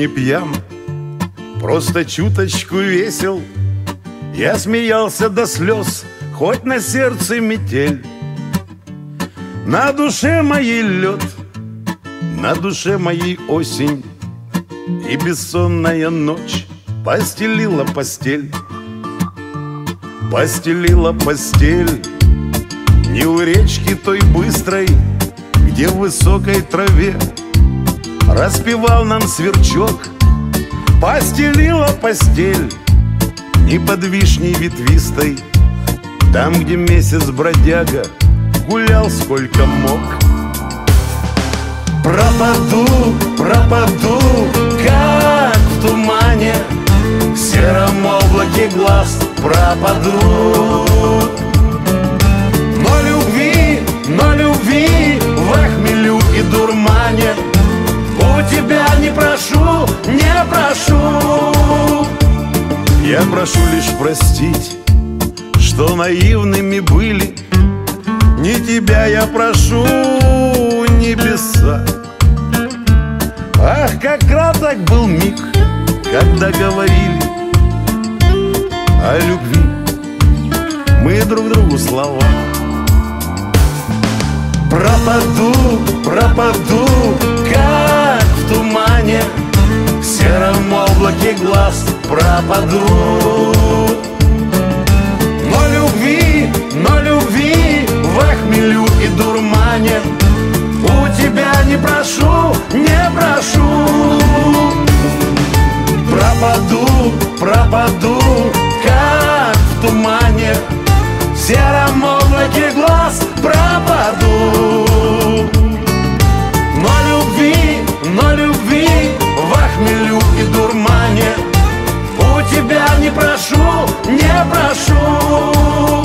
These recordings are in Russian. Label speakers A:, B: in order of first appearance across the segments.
A: пьян, просто чуточку весел. Я смеялся до слез, хоть на сердце метель. На душе моей лед, на душе моей осень, и бессонная ночь постелила постель. Постелила постель не у речки той быстрой, где в высокой траве распевал нам сверчок. Постелила постель не под вишней ветвистой, там, где месяц бродяга гулял сколько мог. Пропаду, пропаду, как в тумане, в сером облаке глаз пропаду. Но любви в хмелю и дурмане у тебя не прошу, не прошу. Я прошу лишь простить, что наивными были. Не тебя я прошу, небеса. Ах, как краток был миг, когда говорили о любви мы друг другу слова. Пропаду, пропаду, как в тумане, в сером облаке глаз пропаду. Но любви в хмелю и дурмане у тебя не прошу, не прошу. Пропаду, пропаду, как в тумане, в сером облаке глаз пропаду. Но любви в хмелю и дурмане у тебя не прошу, не прошу.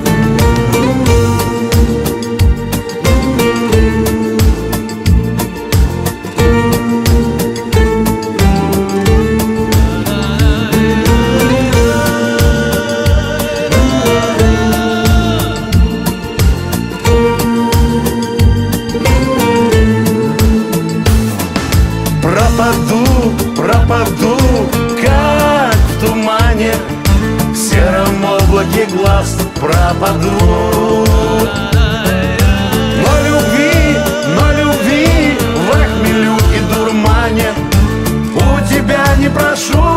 A: Пропаду, пропаду, как в тумане, в сером облаке глаз пропаду. Но любви в хмелю и дурмане у тебя не прошу,